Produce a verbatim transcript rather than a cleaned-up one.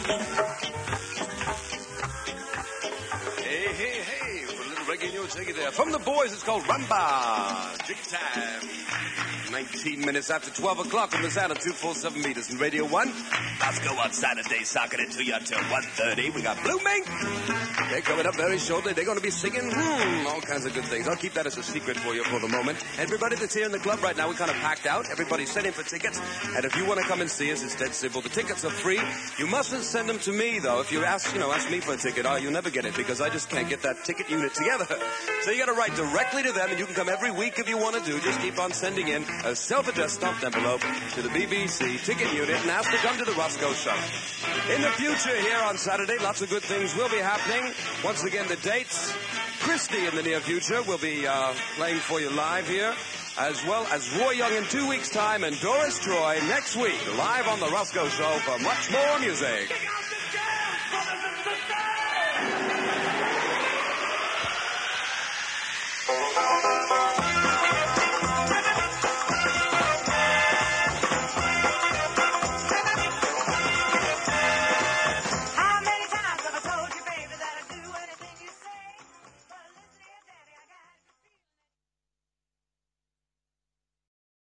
Hey, hey, hey, for a little reggae news, take it there. From the boys, it's called Rumba. Jig time. nineteen minutes after twelve o'clock on the sound of two forty-seven meters in Radio one. Let's go on Saturday, socking it to you until one thirty. We got Blue Mink. They're coming up very shortly. They're going to be singing hmm, all kinds of good things. I'll keep that as a secret for you for the moment. Everybody that's here in the club right now, we're kind of packed out. Everybody's sending for tickets. And if you want to come and see us, it's dead simple. The tickets are free. You mustn't send them to me, though. If you ask, you know, ask me for a ticket, oh, you'll never get it because I just can't get that ticket unit together. So you got to write directly to them, and you can come every week if you want to do. Just keep on sending in a self-addressed stamped envelope to the B B C ticket unit and ask to come to the Roscoe Show. In the future here on Saturday, lots of good things will be happening. Once again, the dates. Christy in the near future will be uh, playing for you live here, as well as Roy Young in two weeks' time and Doris Troy next week, live on the Roscoe Show for much more music. Kick out the jam, brothers and sisters!